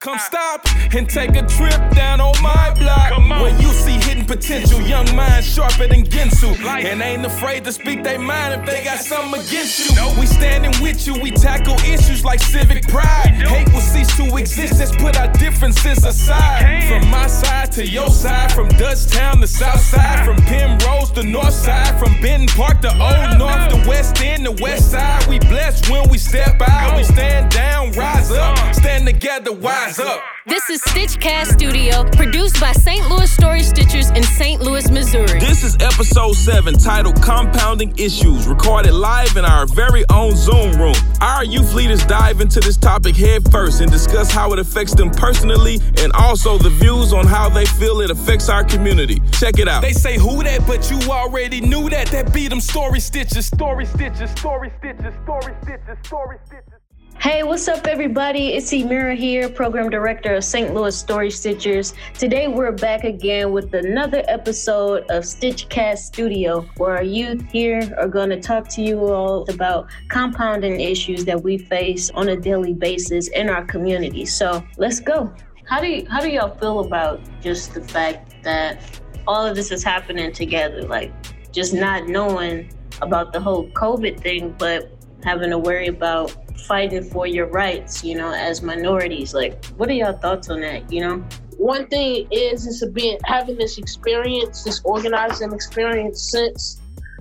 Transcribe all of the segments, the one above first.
Come stop and take a trip down on my block, where you see hidden potential, young minds sharper than Ginsu, and ain't afraid to speak their mind if they got something against you. We standing with you, we tackle issues like civic pride. Hate will cease to exist, let's put our differences aside. From my side to your side, from Dutchtown to South Side, from Penrose to North Side, from Benton Park to Old North, the West End, the West Side. We blessed when we step out, we stand down, rise up, stand together, wise up. This is Stitchcast Studio, produced by St. Louis Story Stitchers in St. Louis, Missouri. This is episode 7, titled Compounding Issues, recorded live in our very own Zoom room. Our youth leaders dive into this topic head first and discuss how it affects them personally and also the views on how they feel it affects our community. Check it out. They say who that, but you already knew that. That be them story stitches, story stitches, story stitches, story stitches, story stitches. Hey, what's up, everybody? It's Emira here, Program Director of St. Louis Story Stitchers. Today, we're back again with another episode of Stitchcast Studio, where our youth here are going to talk to you all about compounding issues that we face on a daily basis in our community. So let's go. How do y'all feel about just the fact that all of this is happening together? Like, just not knowing about the whole COVID thing, but having to worry about fighting for your rights, as minorities. Like, what are y'all thoughts on that, One thing is having this experience, this organizing experience since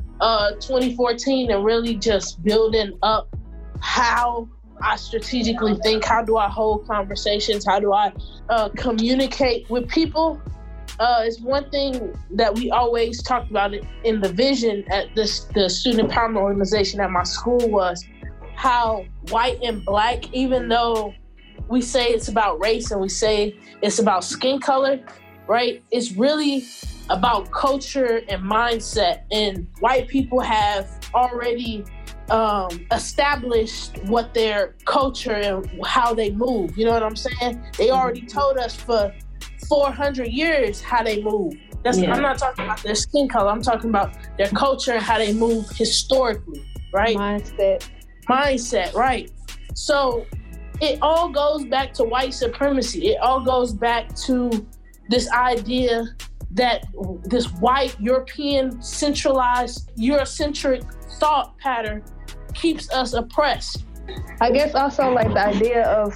2014, and really just building up how I strategically think, how do I hold conversations, how do I communicate with people. It's one thing that we always talked about it in the vision at the student empowerment organization at my school was how white and black, even though we say it's about race and we say it's about skin color, right? It's really about culture and mindset. And white people have already established what their culture and how they move. You know what I'm saying? They already told us for 400 years how they move. I'm not talking about their skin color. I'm talking about their culture and how they move historically, right? Mindset, right. So it all goes back to white supremacy. It all goes back to this idea that this white, European, centralized, Eurocentric thought pattern keeps us oppressed. I guess also like the idea of,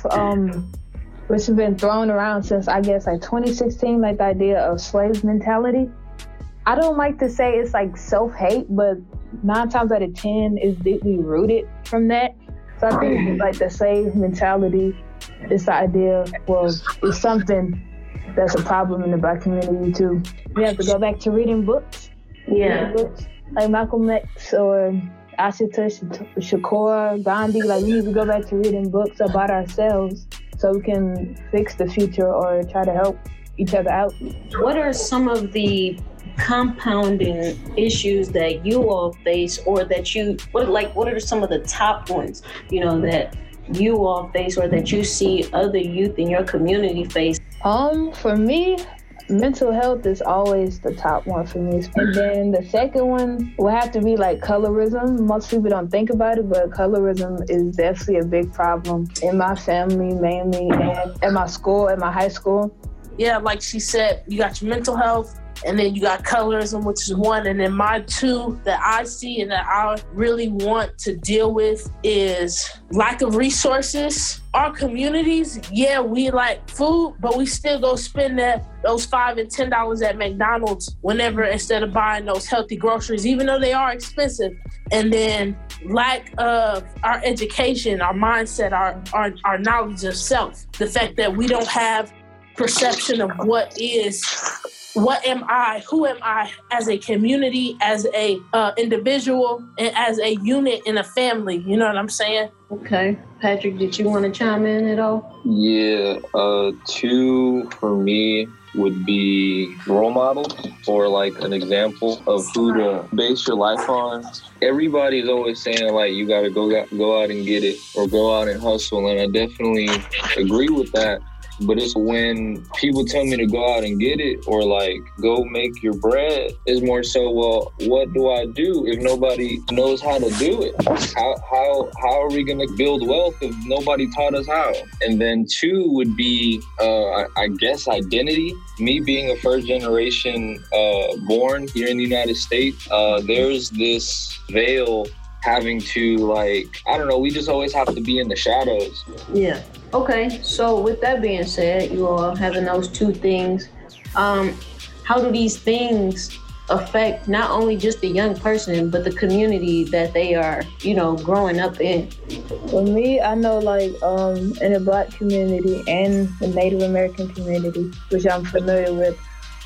which has been thrown around since, I guess, like 2016, like the idea of slave mentality. I don't like to say it's like self-hate, but 9 times out of 10 is deeply rooted from that. So I think like the slave mentality is the idea, well, it's something that's a problem in the black community too. We have to go back to reading books. Yeah. Books like Malcolm X or Ashutosh Shakur, Gandhi. Like, we need to go back to reading books about ourselves so we can fix the future or try to help each other out. What are some of the compounding issues that you all face, or that what are some of the top ones, that you all face or that you see other youth in your community face? For me, mental health is always the top one for me. And then the second one will have to be like colorism. Most people don't think about it, but colorism is definitely a big problem in my family mainly, and at my school, at my high school. Yeah, like she said, you got your mental health, and then you got colorism, which is one. And then my two that I see and that I really want to deal with is lack of resources. Our communities, we like food, but we still go spend those $5 and $10 at McDonald's whenever, instead of buying those healthy groceries, even though they are expensive. And then lack of our education, our mindset, our knowledge of self. The fact that we don't have perception of what am I, who am I as a community, as a individual, and as a unit in a family. You know what I'm saying? Okay. Patrick, did you want to chime in at all? Yeah, 2 for me would be role models, or like an example of who to base your life on. Everybody's always saying like you gotta go out and get it, or go out and hustle, and I definitely agree with that. But it's when people tell me to go out and get it or like go make your bread, it's more so, well, what do I do if nobody knows how to do it? How are we gonna build wealth if nobody taught us how? And then 2 would be, I guess, identity. Me being a first generation born here in the United States, there's this veil having to, like, I don't know, we just always have to be in the shadows. Yeah. Okay, so with that being said, you all having those 2 things, how do these things affect not only just the young person, but the community that they are, growing up in? For me, I know, like, in the Black community and the Native American community, which I'm familiar with,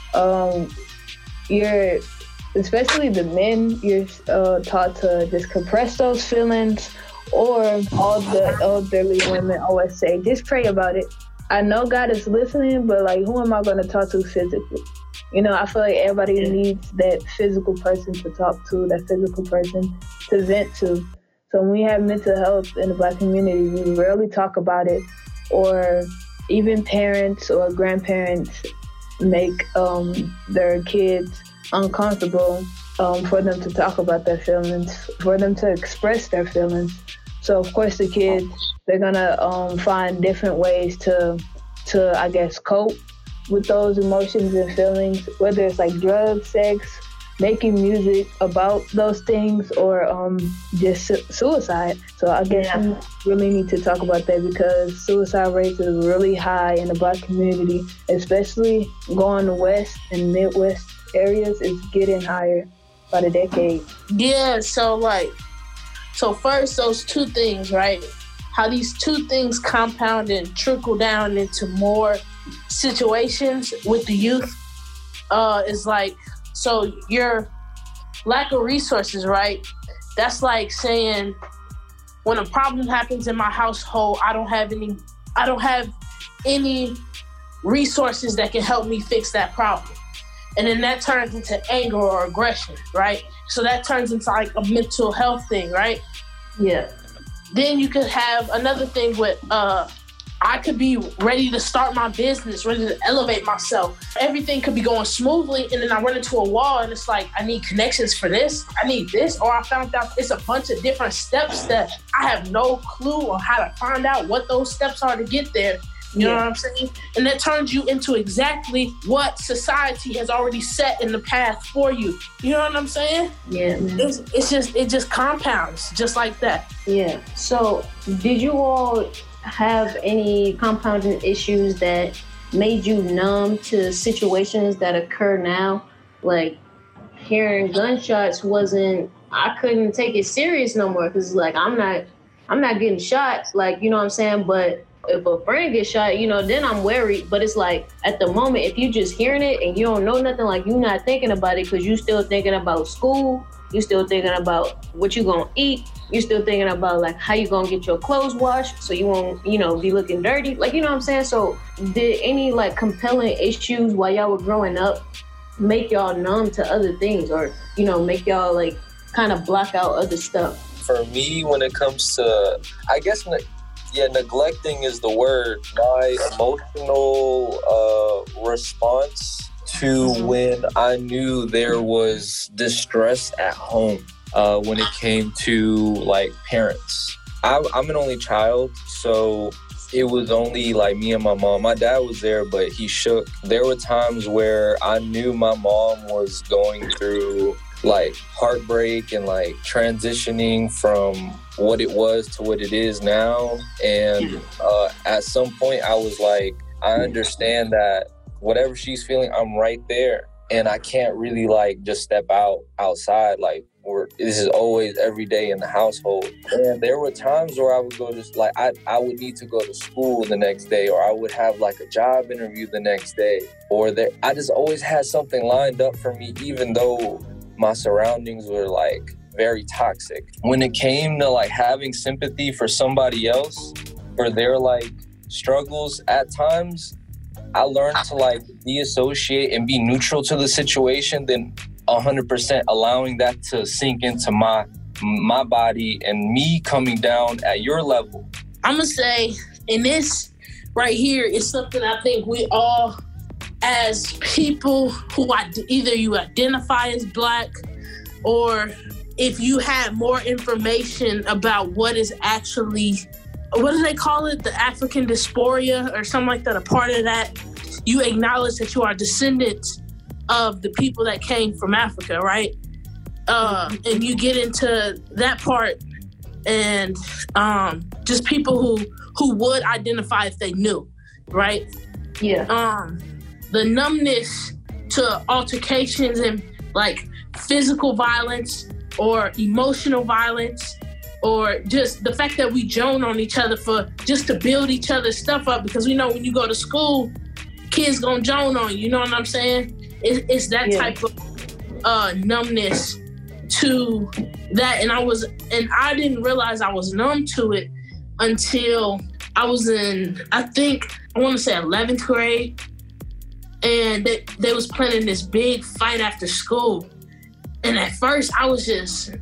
especially the men, you're taught to just compress those feelings, or all the elderly women always say, just pray about it. I know God is listening, but like, who am I going to talk to physically? I feel like everybody needs that physical person to talk to, that physical person to vent to. So when we have mental health in the Black community, we rarely talk about it, or even parents or grandparents make their kids uncomfortable for them to talk about their feelings, for them to express their feelings. So of course the kids, they're gonna find different ways to I guess cope with those emotions and feelings, whether it's like drugs, sex, making music about those things, or just suicide. So I guess we really need to talk about that, because suicide rates are really high in the Black community, especially going west and Midwest areas. It's getting higher by the decade. Yeah, so first, those 2 things, right? How these 2 things compound and trickle down into more situations with the youth is like, so your lack of resources, right? That's like saying, when a problem happens in my household, I don't have any resources that can help me fix that problem. And then that turns into anger or aggression, right? So that turns into like a mental health thing, right? Yeah. Then you could have another thing with, I could be ready to start my business, ready to elevate myself. Everything could be going smoothly, and then I run into a wall, and it's like, I need connections for this, I need this, or I found out it's a bunch of different steps that I have no clue on how to find out what those steps are to get there. You know what I'm saying? And that turns you into exactly what society has already set in the path for you. You know what I'm saying? Yeah. It just compounds just like that. Yeah. So did you all have any compounding issues that made you numb to situations that occur now? Like, hearing gunshots I couldn't take it serious no more, because like, I'm not getting shot, like, you know what I'm saying? But if a friend gets shot, then I'm worried. But it's like, at the moment, if you just hearing it and you don't know nothing, like, you're not thinking about it, because you still thinking about school, you still thinking about what you gonna eat, you still thinking about like how you gonna get your clothes washed so you won't, be looking dirty, like, you know what I'm saying? So did any like compelling issues while y'all were growing up make y'all numb to other things, or make y'all like kind of block out other stuff? For me, when it comes to, I guess, neglecting is the word. My emotional response to when I knew there was distress at home when it came to like parents. I'm an only child, so it was only like me and my mom. My dad was there, but he shook. There were times where I knew my mom was going through like heartbreak and like transitioning from what it was to what it is now. And at some point I was like, I understand that whatever she's feeling, I'm right there. And I can't really like just step outside. Like, this is always every day in the household. And there were times where I would go to, like, I would need to go to school the next day, or I would have like a job interview the next day, or I just always had something lined up for me, even though my surroundings were like very toxic. When it came to like having sympathy for somebody else, for their like struggles at times, I learned to like deassociate and be neutral to the situation, then 100% allowing that to sink into my body and me coming down at your level. I'm gonna say in this, right here is something I think we all, as people who either you identify as Black, or if you had more information about what is actually, what do they call it? The African dysphoria or something like that, a part of that, you acknowledge that you are descendants of the people that came from Africa, right? And you get into that part and just people who would identify if they knew, right? Yeah. The numbness to altercations and like physical violence or emotional violence, or just the fact that we joan on each other for just to build each other's stuff up, because we know when you go to school, kids gonna joan on you, you know what I'm saying? It's that type of numbness to that, and I didn't realize I was numb to it until I was in, I think, I want to say 11th grade, and they was planning this big fight after school. And at first I was just,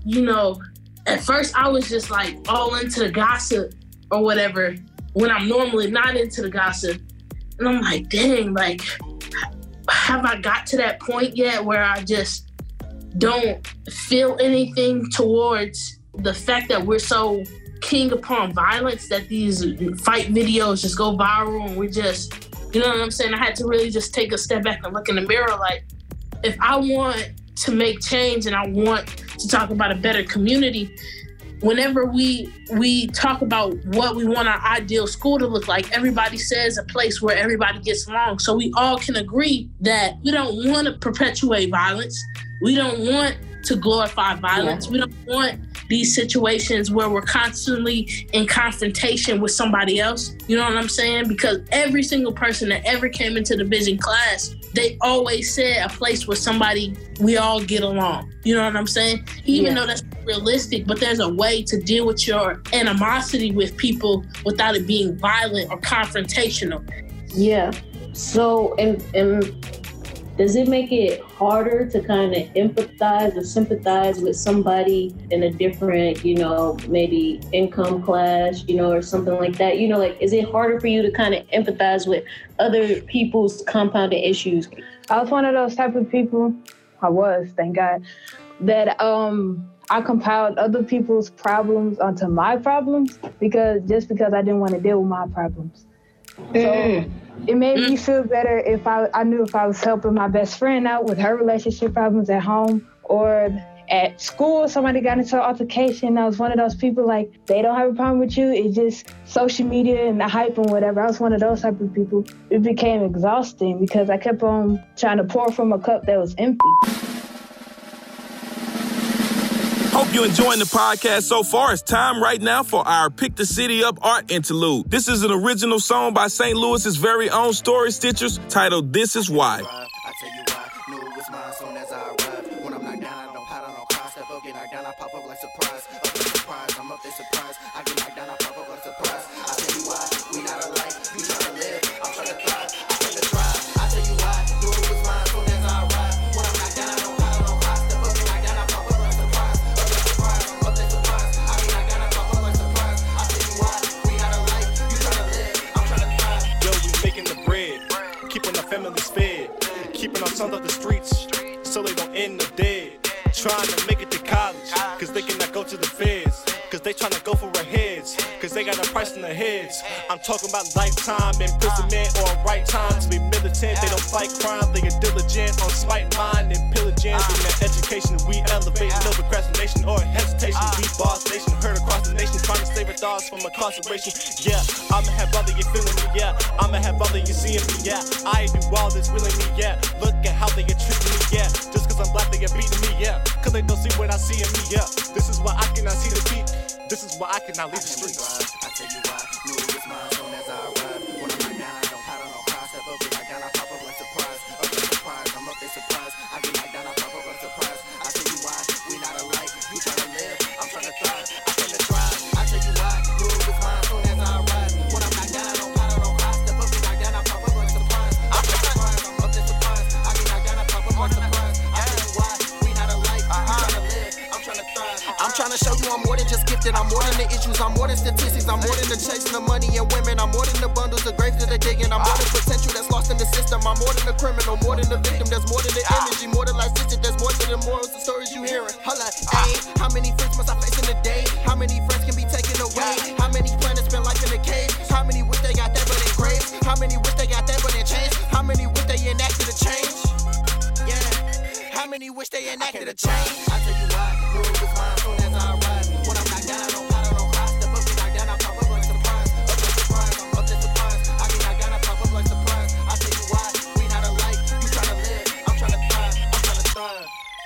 like all into the gossip or whatever, when I'm normally not into the gossip. And I'm like, dang, like, have I got to that point yet where I just don't feel anything towards the fact that we're so king upon violence that these fight videos just go viral and we're just, you know what I'm saying? I had to really just take a step back and look in the mirror. Like, if I want to make change and I want to talk about a better community, whenever we talk about what we want our ideal school to look like, everybody says a place where everybody gets along. So we all can agree that we don't want to perpetuate violence. We don't want to glorify violence. Yeah. We don't want these situations where we're constantly in confrontation with somebody else. You know what I'm saying? Because every single person that ever came into the Vision class, they always said a place where we all get along. You know what I'm saying? Even though that's realistic, but there's a way to deal with your animosity with people without it being violent or confrontational. Yeah. So, and does it make it harder to kind of empathize or sympathize with somebody in a different, maybe income class, or something like that? Like, is it harder for you to kind of empathize with other people's compounded issues? I was one of those type of people, thank God, that I compiled other people's problems onto my problems because I didn't want to deal with my problems. So it made me feel better if I knew if I was helping my best friend out with her relationship problems at home, or at school somebody got into an altercation. I was one of those people, like, they don't have a problem with you, it's just social media and the hype and whatever. I was one of those type of people. It became exhausting because I kept on trying to pour from a cup that was empty. Hope you're enjoying the podcast so far. It's time right now for our Pick the City Up art interlude. This is an original song by St. Louis's very own Story Stitchers titled This Is Why. I tell you why, knew it was mine soon as I arrived. When I'm knocked down, I don't hide, I don't cry. Step up, get knocked down, I pop up like surprise. Up there surprise, I'm up there surprise. I get knocked down, I pop up like surprise. I tell you why, we not alike. You try to live, I'm trying to thrive. I tend to thrive. I tell you why, knew it was mine soon as I arrived. When I'm knocked down, I don't hide, I don't cry. Step up, get knocked down, I pop up like surprise. Up there surprise, I'm up there surprise. I get knocked down, I pop up like surprise. I tell you why, we not alike. You try to live, I'm trying to thrive. Yo, we making the bread, keeping our families fed, keeping our sons off the streets so they don't end up dead. Trying to make it to college, cause they cannot go to the feds, cause they trying to go for our heads, cause they got a price in their heads. I'm talking about lifetime imprisonment or a right time to be militant. They don't fight crime, they get diligent on slight mind and pillaging. In their education, we elevate, no procrastination or hesitation. We boss nation, heard across the nation, trying to save our thoughts from incarceration. Yeah, I'ma have brother, you feeling me, yeah. I'ma have brother, you seeing me, yeah. I do all this really me, yeah. Look at how they get treating me, yeah. Just cause I'm black, they get beating me, yeah. Cause they don't see what I see in me, yeah. This is why I cannot see the beat. This is why I cannot leave the streets. I tell you why, knew it was mine soon as I arrived. When I'm knocked down, I don't hide, I don't cry. Step up, get knocked down, I pop up like surprise. Up there surprise, I'm up there surprise. I get knocked down, I pop up like surprise. I tell you why, we not alike. You try to live, I'm trying to thrive. I tend to thrive. I tell you why, knew it was mine soon as I arrived. When I'm knocked down, I don't hide, I don't cry. Step up, get knocked down, I pop up like surprise. Up there surprise, I'm up there surprise. I get knocked down, I pop up like surprise. I tell you why, we not alike. You try to live, I'm trying to thrive. I'm trying to show you I'm more than just giving gifted. I'm more than the issues, I'm more than statistics. I'm more than the chasing the money and women. I'm more than the bundles of graves that they're digging. I'm more than potential that's lost in the system. I'm more than the criminal, more than the victim. There's more than the energy, more than life stitches. There's more to the morals, the stories you hearing. Hold up, how many friends must I face in a day? How many friends can be taken away? How many planets spend life in a cage? How many wish they got that but in graves? How many wish they got that but in chains? How many wish they enacted a change? Yeah, how many wish they enacted a change? I tell you why, knew it was mine soon as I arrived. When I'm knocked down, I don't pot, I don't cry. Step up, get knocked down, I pop up like surprise. Up like surprise, I'm up there surprise. I get knocked down, I pop up like surprise. I tell you why, we not alike. You tryna live, I'm tryna thrive, I'm tryna thrive.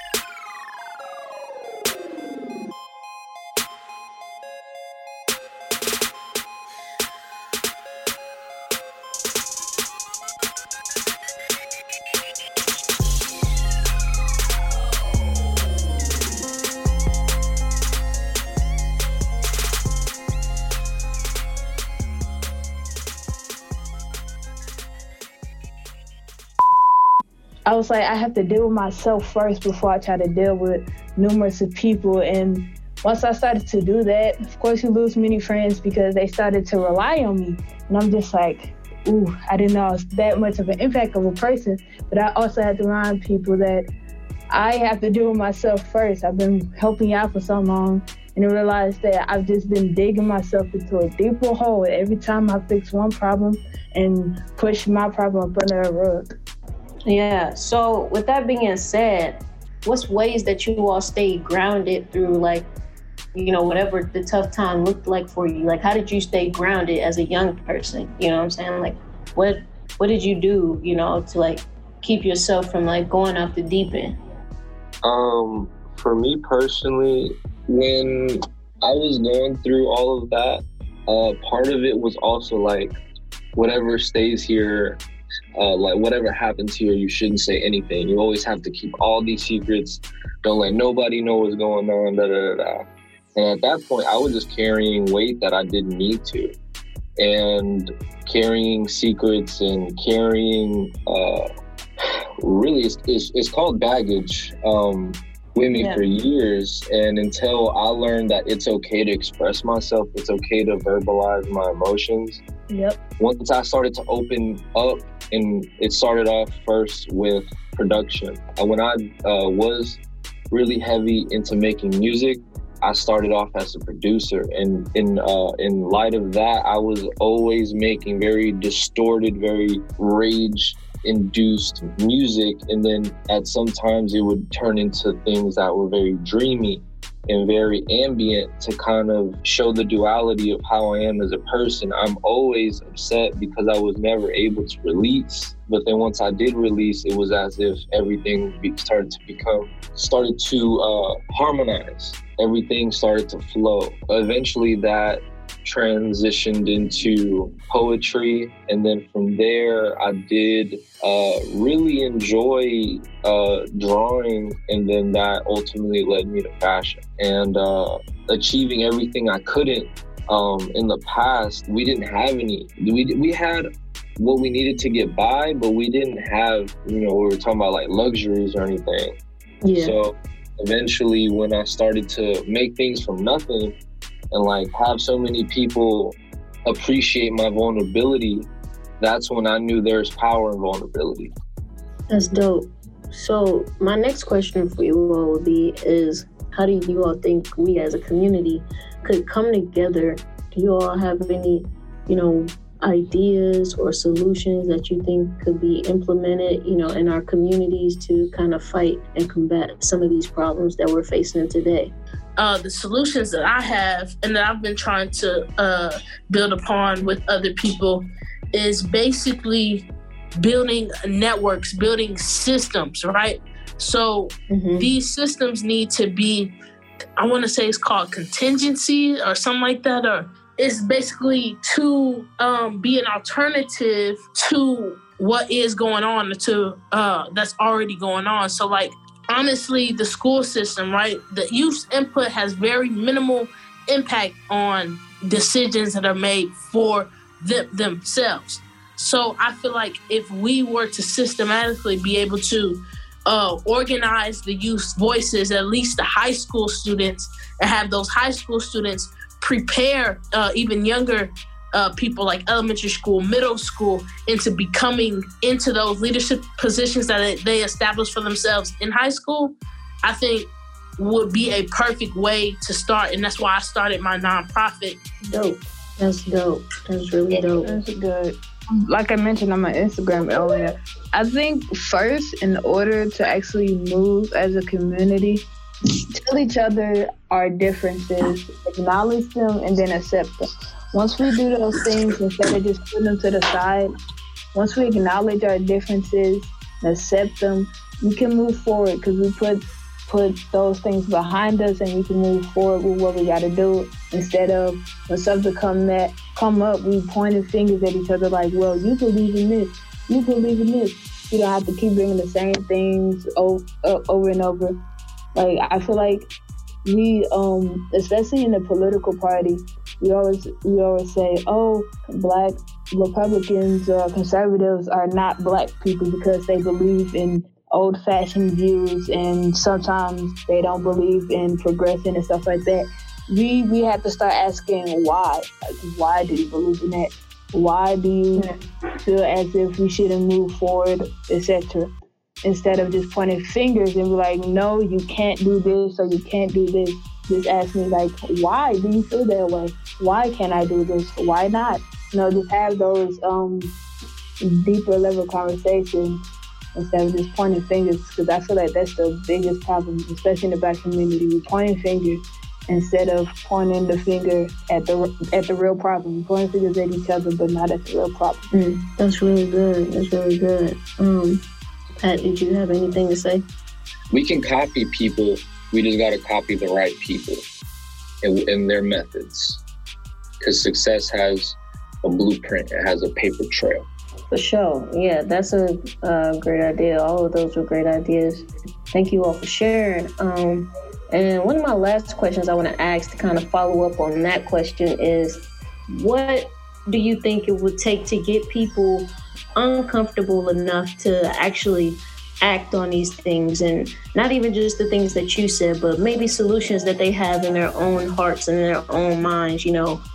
I was like, I have to deal with myself first before I try to deal with numerous of people. And once I started to do that, of course you lose many friends because they started to rely on me. And I'm just like, ooh, I didn't know I was that much of an impact of a person. But I also had to remind people that I have to deal with myself first. I've been helping out for so long, and I realized that I've just been digging myself into a deeper hole every time I fix one problem and push my problem up under the rug. Yeah, so with that being said, what's ways that you all stay grounded through, like, you know, whatever the tough time looked like for you? Like, how did you stay grounded as a young person? You know what I'm saying? Like, what did you do, you know, to, like, keep yourself from, like, going off the deep end? For me personally, when I was going through all of that, part of it was also, like, whatever stays here, like whatever happens here, you shouldn't say anything. You always have to keep all these secrets. Don't let nobody know what's going on, da, da, da, da. And at that point, I was just carrying weight that I didn't need to. And carrying secrets and carrying, really, it's called baggage, with me for years. And until I learned that it's okay to express myself, it's okay to verbalize my emotions. Yep. Once I started to open up, and it started off first with production. When I was really heavy into making music, I started off as a producer. And in light of that, I was always making very distorted, very rage-induced music. And then at sometimes it would turn into things that were very dreamy and very ambient to kind of show the duality of how I am as a person. I'm always upset because I was never able to release. But then once I did release, it was as if everything started to harmonize. Everything started to flow. Eventually that transitioned into poetry, and then from there I did really enjoy drawing, and then that ultimately led me to fashion and achieving everything I couldn't. In the past, we didn't have any. We had what we needed to get by, but we didn't have, you know, we were talking about like luxuries or anything. Yeah. So eventually when I started to make things from nothing and like have so many people appreciate my vulnerability, that's when I knew there's power in vulnerability. That's dope. So my next question for you all would be is, how do you all think we as a community could come together? Do you all have any, you know, ideas or solutions that you think could be implemented, you know, in our communities to kind of fight and combat some of these problems that we're facing today? The solutions that I have and that I've been trying to build upon with other people is basically building networks, building systems, right? So these systems need to be, I want to say it's called contingency or something like that, or it's basically to be an alternative to what is going on, to that's already going on. So like, honestly, the school system, right? The youth's input has very minimal impact on decisions that are made for themselves. So I feel like if we were to systematically be able to organize the youth's voices, at least the high school students, and have those high school students prepare even younger people like elementary school, middle school, into becoming into those leadership positions that they establish for themselves in high school, I think would be a perfect way to start. And that's why I started my nonprofit. Dope. That's dope. That's really dope. That's good. Like I mentioned on my Instagram earlier, I think first, in order to actually move as a community, tell each other our differences, acknowledge them, and then accept them. Once we do those things, instead of just putting them to the side, once we acknowledge our differences and accept them, we can move forward because we put those things behind us and we can move forward with what we got to do, instead of when something come up, we pointing fingers at each other like, well, you believe in this, you believe in this. You don't have to keep bringing the same things over and over. Like, I feel like we, especially in the political party, we always say, oh, Black Republicans or conservatives are not Black people because they believe in old-fashioned views, and sometimes they don't believe in progressing and stuff like that. We have to start asking why. Like, why do you believe in that? Why do you feel as if we shouldn't move forward, etc.? Instead of just pointing fingers and be like, no, you can't do this or you can't do this. Just ask me, like, why do you feel that way? Why can't I do this? Why not? Just have those deeper level conversations instead of just pointing fingers, because I feel like that's the biggest problem, especially in the Black community. We're pointing fingers instead of pointing the finger at the real problem. We're pointing fingers at each other, but not at the real problem. That's really good. That's really good. Pat, did you have anything to say? We can copy people. We just got to copy the right people and their methods, because success has a blueprint. It has a paper trail. For sure. Yeah, that's a great idea. All of those were great ideas. Thank you all for sharing. And one of my last questions I want to ask to kind of follow up on that question is, what do you think it would take to get people uncomfortable enough to actually act on these things, and not even just the things that you said, but maybe solutions that they have in their own hearts and in their own minds,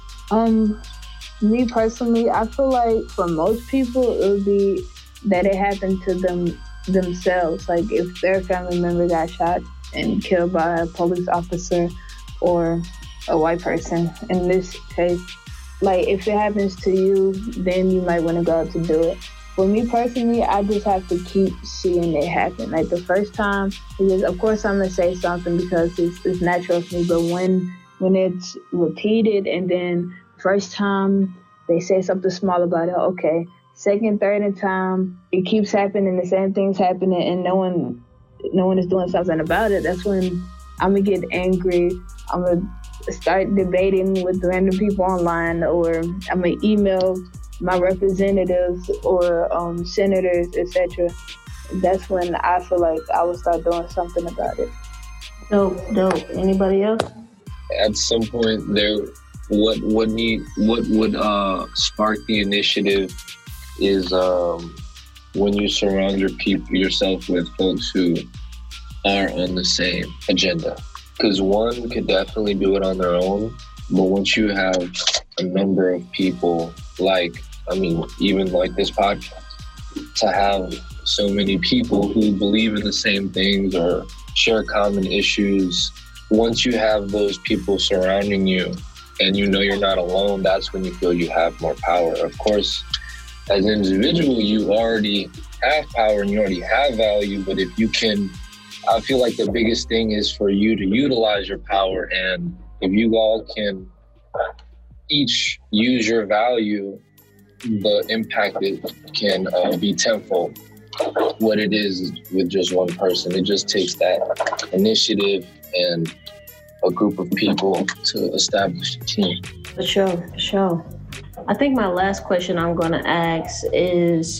Me personally, I feel like for most people, it would be that it happened to themselves. Like if their family member got shot and killed by a police officer or a white person. In this case, like if it happens to you, then you might want to go out to do it. For me personally, I just have to keep seeing it happen. Like the first time, because of course I'm gonna say something because it's natural for me, but when it's repeated and then first time they say something small about it, okay. Second, third, and time, it keeps happening, the same thing's happening, and no one is doing something about it. That's when I'm gonna get angry. I'm gonna start debating with random people online, or I'm gonna email my representatives or senators, etc. That's when I feel like I will start doing something about it. Dope. Anybody else? At some point, what would spark the initiative is when you surround yourself with folks who are on the same agenda. Because one could definitely do it on their own, but once you have a number of people, even like this podcast, to have so many people who believe in the same things or share common issues, once you have those people surrounding you and you know you're not alone, that's when you feel you have more power. Of course, as an individual, you already have power and you already have value, but if you can, I feel like the biggest thing is for you to utilize your power, and if you all can each use your value, the impact can be tenfold what it is with just one person. It just takes that initiative and a group of people to establish a team. For sure. I think my last question I'm going to ask is,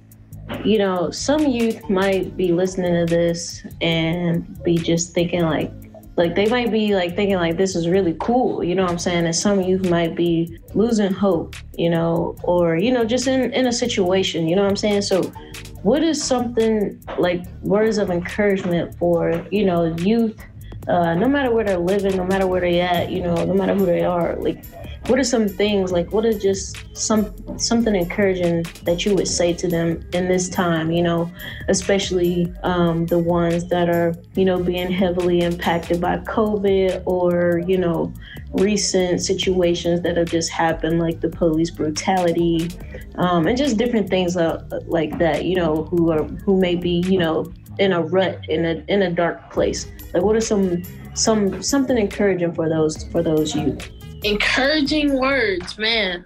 some youth might be listening to this and be just thinking like they might be thinking this is really cool, you know what I'm saying? And some youth might be losing hope, or, just in a situation, you know what I'm saying? So what is something like words of encouragement for, youth, no matter where they're living, no matter where they're at, no matter who they are, like, what are some things, like, what is just something encouraging that you would say to them in this time, especially the ones that are, being heavily impacted by COVID or, recent situations that have just happened, like the police brutality, and just different things like that, who may be, in a rut, in a dark place. Like, what are something encouraging for those youth? Encouraging words, man.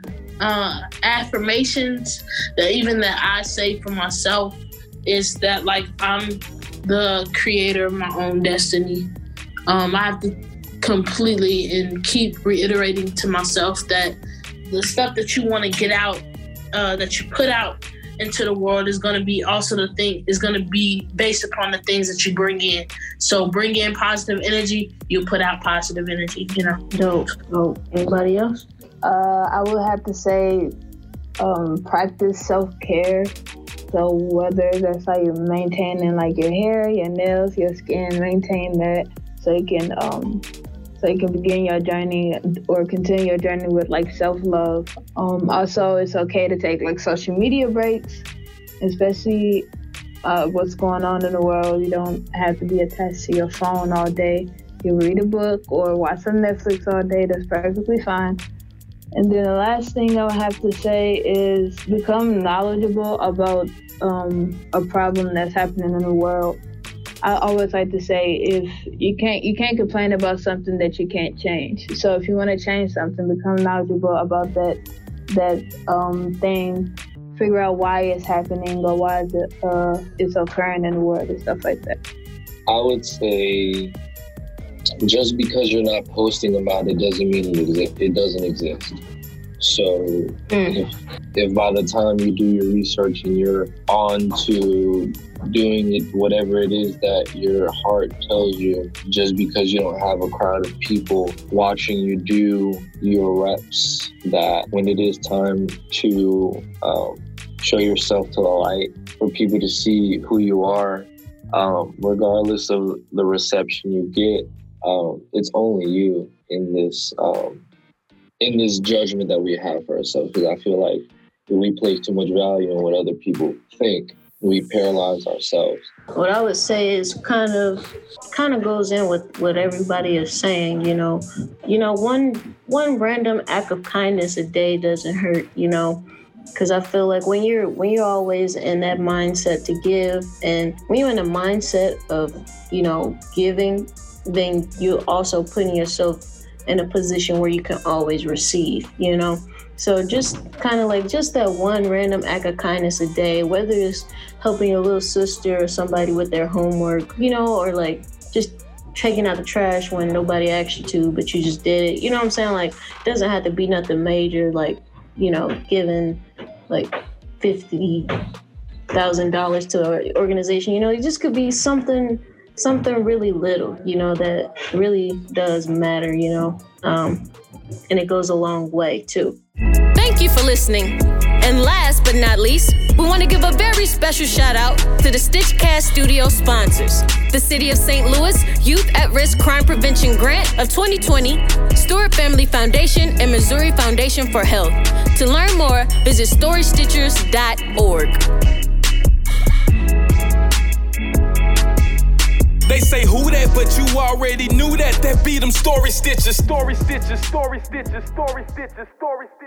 Affirmations that I say for myself is that, like, I'm the creator of my own destiny. I have to completely and keep reiterating to myself that the stuff that you want to get out, that you put out into the world is going to be also is going to be based upon the things that you bring in. So bring in positive energy, you put out positive energy, Dope. Anybody else? I would have to say practice self-care. So whether that's how you're maintaining like your hair, your nails, your skin, maintain that so you can begin your journey or continue your journey with like self-love. Also, it's okay to take like social media breaks, especially what's going on in the world. You don't have to be attached to your phone all day. You read a book or watch some Netflix all day. That's perfectly fine. And then the last thing I would have to say is become knowledgeable about a problem that's happening in the world. I always like to say, if you can't complain about something that you can't change. So if you want to change something, become knowledgeable about that thing. Figure out why it's happening or why it's occurring in the world and stuff like that. I would say, just because you're not posting about it doesn't mean it doesn't exist. So if by the time you do your research and you're on to doing it, whatever it is that your heart tells you, just because you don't have a crowd of people watching you do your reps, that when it is time to show yourself to the light for people to see who you are, regardless of the reception you get, it's only you in this judgment that we have for ourselves. Because I feel like if we place too much value in what other people think, we paralyze ourselves. What I would say is kind of goes in with what everybody is saying. One random act of kindness a day doesn't hurt. Because I feel like when you're always in that mindset to give, and when you're in a mindset of giving, then you're also putting yourself in a position where you can always receive. So just kind of like just that one random act of kindness a day, whether it's helping your little sister or somebody with their homework, or like just taking out the trash when nobody asked you to, but you just did it. You know what I'm saying? Like, it doesn't have to be nothing major, like, giving like $50,000 to an organization. It just could be something really little, that really does matter, and it goes a long way too. Thank you for listening. And last but not least, we want to give a very special shout out to the Stitchcast Studio sponsors: the City of St. Louis Youth at-Risk Crime Prevention Grant of 2020, Stewart Family Foundation, and Missouri Foundation for Health. To learn more, visit storystitchers.org. They say who that, but you already knew that. That be them story stitchers. Story stitchers, story stitchers, story stitchers, story stitchers.